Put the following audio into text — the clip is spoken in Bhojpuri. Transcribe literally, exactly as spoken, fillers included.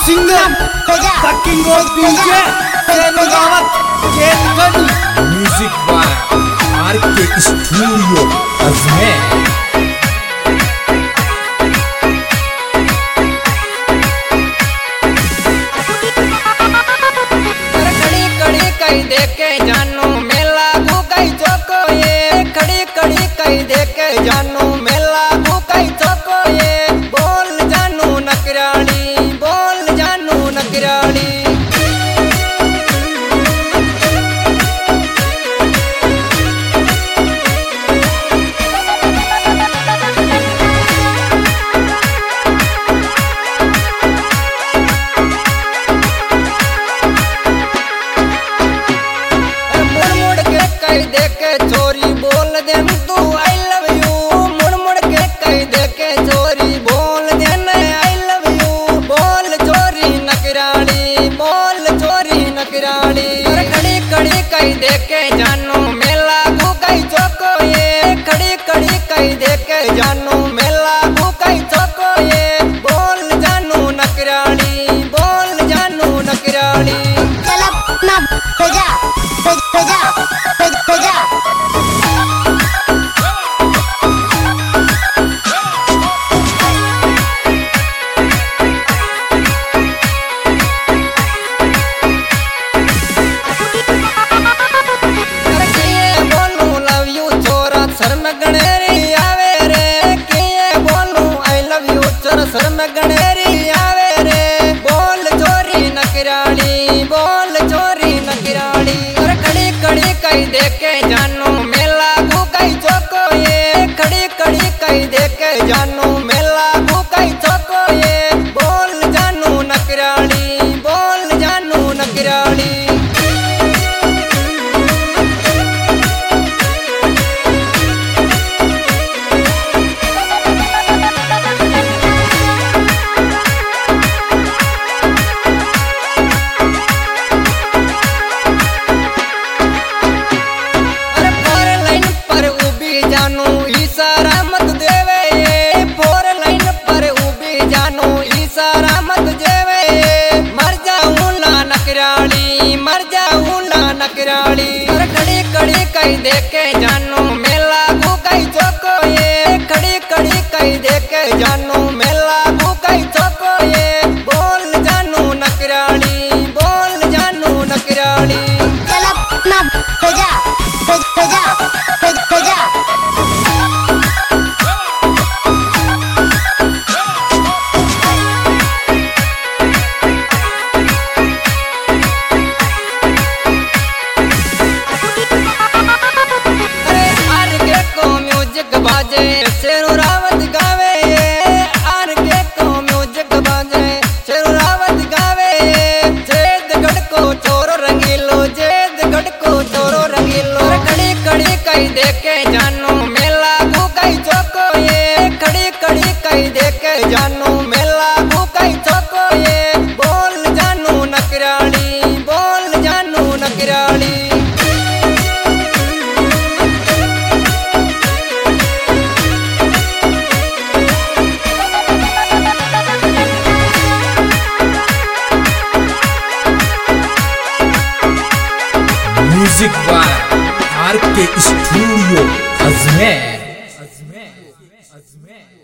Singer the king of DJ सेनुगावत केतन म्यूजिक बाय आर के स्टूडियो अजमेर। देखे जानू मेला भूकाई चौको ये खड़ी खड़ी कई देखे जानू मेला भूकाई चौको ये बोल जानू नकराली बोल जानू नकराली। देखे चोरी बोल दे तू आई लव यू मुड़ मुड़ के कई देखे चोरी बोल दे आई लव यू बोल चोरी नकराली बोल चोरी नकराली। खड़ी खड़ी कई देखे जानू मेला भूकाई चौको ये खड़ी खड़ी कई देखे जानू मेला भूकाई चौको ये बोल जानू नकराली बोल जानू नकराली। चल अपना भेजा भेजा भेजा सर में गणेरी आवे रे बोल चोरी नकराली बोल चोरी नकराली। और खड़ी खड़ी कई देखे जानू मेला भूकाई चौको ये खड़ी खड़ी कई देखे जानू मेला भूकाई चौको ये बोल जानू नकराली बोल जानू नकराली। जानू इशारा मत देवे ये फोर लाइन पर उबी जानू इशारा मत देवे ये मर जाऊं ना नकराली मर जाऊं ना नकराली। और खड़ी खड़ी कई देखे जानू मेला भूकाई चौको ये खड़ी खड़ी कई देखे जानू मेला भूकाई चौको ये बोल जानू नकराली बोल जानू नकराली। चल अपना भेजा भेजा भेजा बाजे शेरू रावत गावे आर के को म्यूजिक बाजे शेरू रावत गावे जेद गढ़ को चोरो रंगीलो जेद गढ़ को चोरो रंगीलो। खड़ी खड़ी कई देखे जानू मेला भूकाई चौको ये खड़ी खड़ी कई देखे जानू मेला भूकाई चौको ये बोल जानू नकराली बोल जानू नकराली। म्यूजिक बाय आर के स्टूडियो अजमेर।